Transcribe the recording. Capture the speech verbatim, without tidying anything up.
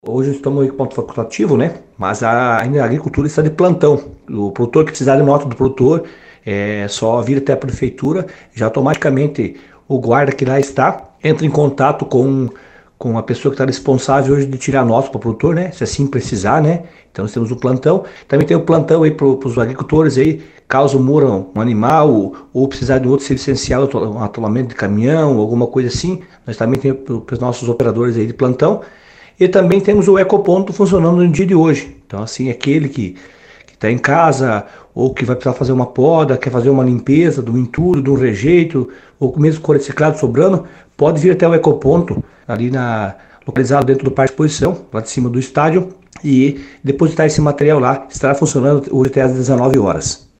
Hoje estamos em ponto facultativo, né? Mas a, ainda a agricultura está de plantão. O produtor que precisar de nota do produtor, é só vir até a prefeitura, já automaticamente o guarda que lá está entra em contato com, com a pessoa que está responsável hoje de tirar a nota para o produtor, né? Se assim precisar, né? Então nós temos o plantão. Também tem o plantão aí para os agricultores aí, caso muram um animal ou, ou precisar de outro serviço essencial, um atolamento de caminhão, alguma coisa assim. Nós também temos para os nossos operadores aí de plantão. E também temos o ecoponto funcionando no dia de hoje. Então, assim, aquele que está em casa ou que vai precisar fazer uma poda, quer fazer uma limpeza do entulho, do rejeito, ou mesmo com reciclado sobrando, pode vir até o ecoponto, ali na, localizado dentro do Parque de Exposição, lá de cima do estádio, e depositar esse material lá. Estará funcionando hoje até às dezenove horas.